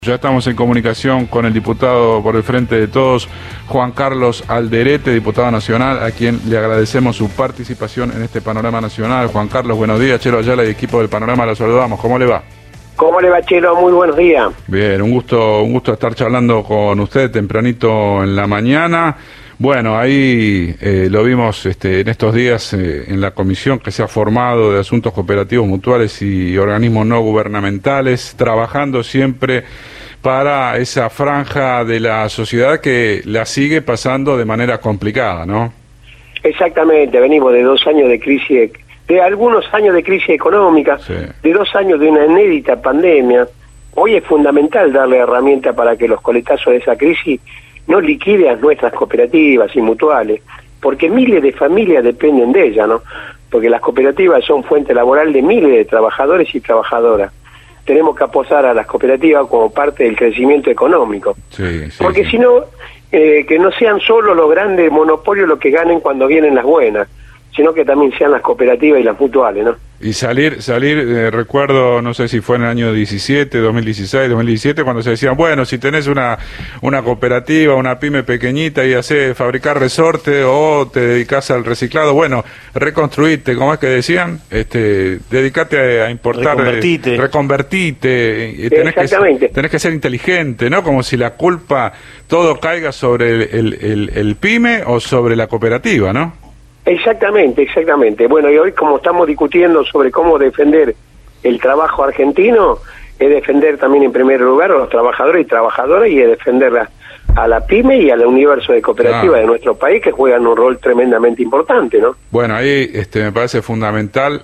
Ya estamos en comunicación con el diputado por el Frente de Todos, Juan Carlos Alderete, diputado nacional, a quien le agradecemos su participación en este panorama nacional. Juan Carlos, buenos días. Chelo Ayala y equipo del Panorama, lo saludamos. ¿Cómo le va? ¿Cómo le va, Chelo? Muy buenos días. Bien, un gusto estar charlando con usted tempranito en la mañana. Bueno, ahí lo vimos en estos días en la comisión que se ha formado de asuntos cooperativos mutuales y organismos no gubernamentales, trabajando siempre para esa franja de la sociedad que la sigue pasando de manera complicada, ¿no? Exactamente, venimos de 2 años de crisis, de algunos años de crisis económica, sí, de 2 años de una inédita pandemia. Hoy es fundamental darle herramientas para que los coletazos de esa crisis no liquide a nuestras cooperativas y mutuales, porque miles de familias dependen de ellas, ¿no? Porque las cooperativas son fuente laboral de miles de trabajadores y trabajadoras. Tenemos que apostar a las cooperativas como parte del crecimiento económico, porque si no, que no sean solo los grandes monopolios los que ganen cuando vienen las buenas, sino que también sean las cooperativas y las mutuales, ¿no? Y salir, recuerdo, no sé si fue en el año 17, 2016, 2017, cuando se decían, bueno, si tenés una cooperativa, una pyme pequeñita y hacés fabricar resorte o te dedicás al reciclado, bueno, reconstruite, ¿cómo es que decían? Dedicate a importar, reconvertite, tenés que ser inteligente, ¿no? Como si la culpa, todo caiga sobre el pyme o sobre la cooperativa, ¿no? Exactamente. Bueno, y hoy como estamos discutiendo sobre cómo defender el trabajo argentino, es defender también en primer lugar a los trabajadores y trabajadoras y es defender a la pyme y al universo de cooperativas de nuestro país que juegan un rol tremendamente importante, ¿no? Bueno, ahí me parece fundamental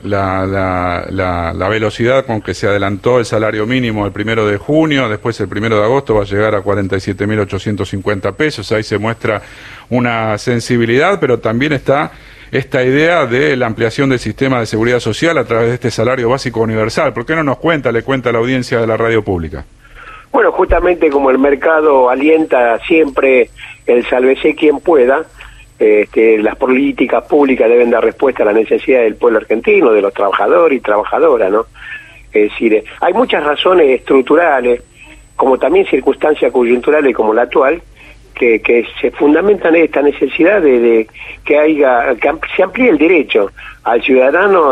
la velocidad con que se adelantó el salario mínimo el 1 de junio, después el 1 de agosto va a llegar a 47.850 pesos, ahí se muestra una sensibilidad, pero también está esta idea de la ampliación del sistema de seguridad social a través de este salario básico universal. ¿Por qué no nos le cuenta a la audiencia de la radio pública? Bueno, justamente como el mercado alienta siempre el sálvese quien pueda, las políticas públicas deben dar respuesta a la necesidad del pueblo argentino, de los trabajadores y trabajadoras, ¿no? Es decir, hay muchas razones estructurales, como también circunstancias coyunturales como la actual, que se fundamentan en esta necesidad de que se amplíe el derecho al ciudadano,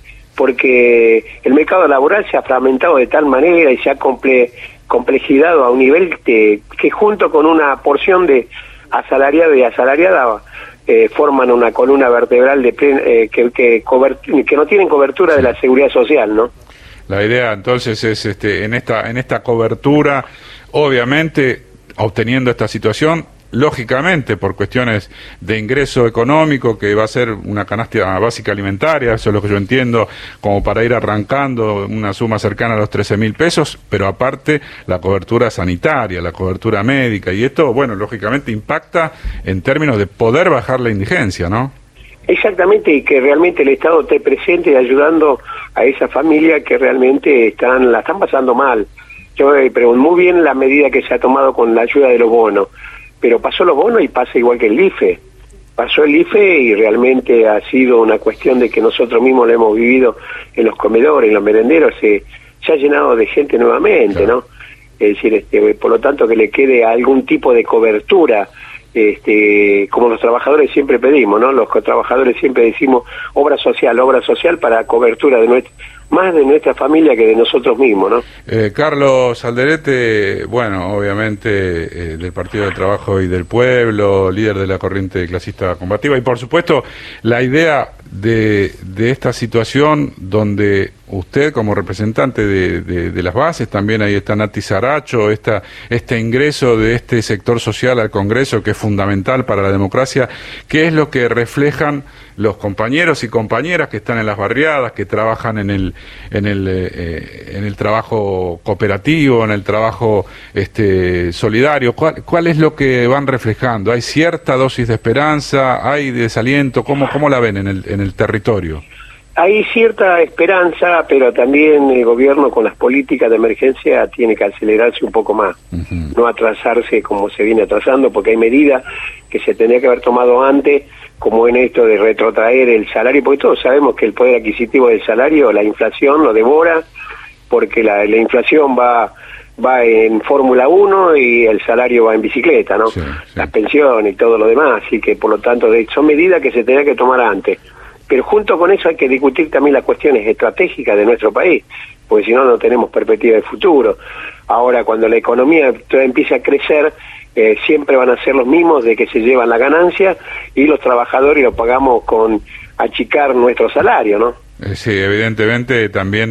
porque el mercado laboral se ha fragmentado de tal manera y se ha complejizado a un nivel que junto con una porción de asalariado y asalariada forman una columna vertebral que no tienen cobertura de la seguridad social, ¿no? La idea entonces es en esta cobertura, obviamente obteniendo esta situación, lógicamente por cuestiones de ingreso económico, que va a ser una canasta básica alimentaria, eso es lo que yo entiendo, como para ir arrancando una suma cercana a los 13.000 pesos, pero aparte la cobertura sanitaria, la cobertura médica, y esto, bueno, lógicamente impacta en términos de poder bajar la indigencia, ¿no? Exactamente, y que realmente el Estado esté presente y ayudando a esa familia que realmente la están pasando mal. Yo pregunto muy bien la medida que se ha tomado con la ayuda de los bonos, pero pasó los bonos y pasa igual que el IFE. Pasó el IFE y realmente ha sido una cuestión de que nosotros mismos lo hemos vivido en los comedores, en los merenderos, se ha llenado de gente nuevamente, claro, ¿no? Es decir, por lo tanto que le quede algún tipo de cobertura, como los trabajadores siempre pedimos, ¿no? Los trabajadores siempre decimos obra social para cobertura de más de nuestra familia que de nosotros mismos, ¿no? Carlos Alderete, bueno, obviamente del Partido del Trabajo y del Pueblo, líder de la corriente clasista combativa, y por supuesto la idea de esta situación donde usted como representante de las bases, también ahí está Nati Saracho, este ingreso de este sector social al Congreso que es fundamental para la democracia, ¿qué es lo que reflejan los compañeros y compañeras que están en las barriadas, que trabajan en el trabajo cooperativo, en el trabajo solidario? ¿Cuál es lo que van reflejando? ¿Hay cierta dosis de esperanza? ¿Hay desaliento? ¿Cómo la ven en el territorio? Hay cierta esperanza, pero también el gobierno con las políticas de emergencia tiene que acelerarse un poco más, no atrasarse como se viene atrasando, porque hay medidas que se tenía que haber tomado antes, como en esto de retrotraer el salario, porque todos sabemos que el poder adquisitivo del salario, la inflación lo devora, porque la inflación va va en Fórmula 1 y el salario va en bicicleta, ¿no? Sí, sí. Las pensiones y todo lo demás, así que por lo tanto son medidas que se tendrán que tomar antes. Pero junto con eso hay que discutir también las cuestiones estratégicas de nuestro país, porque si no, no tenemos perspectiva de futuro. Ahora, cuando la economía empiece a crecer, siempre van a ser los mismos de que se llevan la ganancia y los trabajadores lo pagamos con achicar nuestro salario, ¿no? Sí, evidentemente también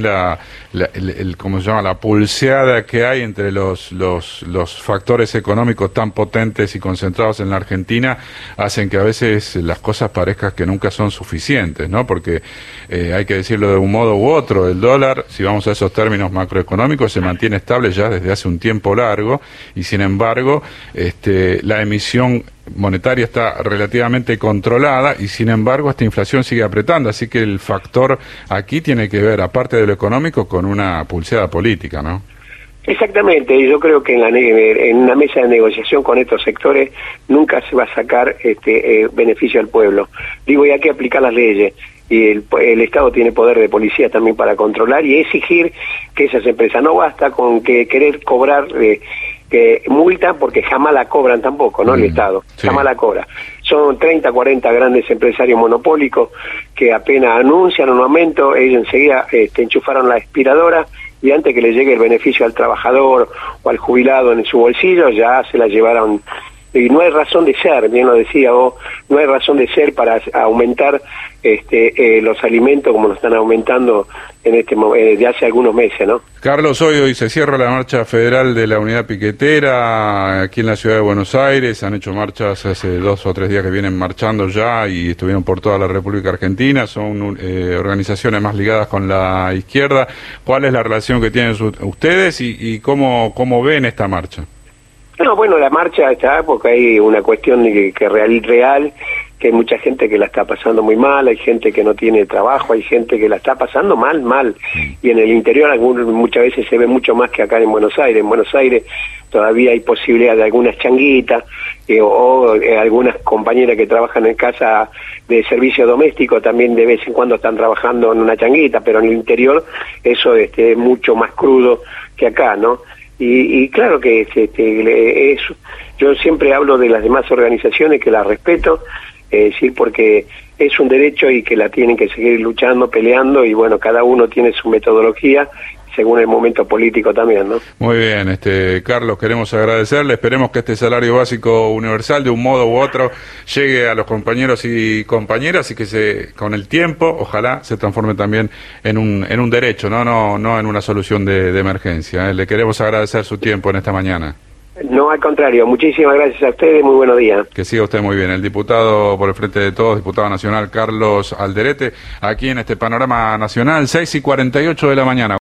¿cómo se llama? La pulseada que hay entre los factores económicos tan potentes y concentrados en la Argentina hacen que a veces las cosas parezcan que nunca son suficientes, ¿no? Porque hay que decirlo de un modo u otro, el dólar, si vamos a esos términos macroeconómicos, se mantiene estable ya desde hace un tiempo largo y sin embargo la emisión monetaria está relativamente controlada y sin embargo esta inflación sigue apretando, así que el factor aquí tiene que ver, aparte de lo económico, con una pulseada política, ¿no? Exactamente, y yo creo que en una mesa de negociación con estos sectores nunca se va a sacar beneficio al pueblo. Digo, y hay que aplicar las leyes, y el Estado tiene poder de policía también para controlar y exigir que esas empresas, no basta con que querer cobrar multa, porque jamás la cobran tampoco, ¿no? El Estado, sí. Jamás la cobra. Son 30, 40 grandes empresarios monopólicos que apenas anuncian un aumento, ellos enseguida enchufaron la aspiradora y antes que le llegue el beneficio al trabajador o al jubilado en su bolsillo, ya se la llevaron. Y no hay razón de ser, bien lo decía vos, no hay razón de ser para aumentar los alimentos como lo están aumentando de hace algunos meses, ¿no? Carlos, hoy se cierra la marcha federal de la unidad piquetera aquí en la ciudad de Buenos Aires. Han hecho marchas hace 2 o 3 días que vienen marchando ya y estuvieron por toda la República Argentina. Son organizaciones más ligadas con la izquierda. ¿Cuál es la relación que tienen ustedes y cómo ven esta marcha? No, bueno, la marcha está porque hay una cuestión real, que hay mucha gente que la está pasando muy mal, hay gente que no tiene trabajo, hay gente que la está pasando mal, y en el interior muchas veces se ve mucho más que acá en Buenos Aires. En Buenos Aires todavía hay posibilidad de algunas changuitas o algunas compañeras que trabajan en casa de servicio doméstico también de vez en cuando están trabajando en una changuita, pero en el interior eso es mucho más crudo que acá, ¿no? Y claro que yo siempre hablo de las demás organizaciones, que las respeto, sí, porque es un derecho y que la tienen que seguir luchando, peleando, y bueno, cada uno tiene su metodología según el momento político también, ¿no? Muy bien, Carlos, queremos agradecerle, esperemos que este salario básico universal de un modo u otro llegue a los compañeros y compañeras y que con el tiempo, ojalá, se transforme también en un derecho, no en una solución de emergencia. Le queremos agradecer su tiempo en esta mañana. No, al contrario, muchísimas gracias a ustedes, muy buenos días. Que siga usted muy bien. El diputado por el Frente de Todos, diputado nacional Carlos Alderete, aquí en este Panorama Nacional, 6:48 de la mañana.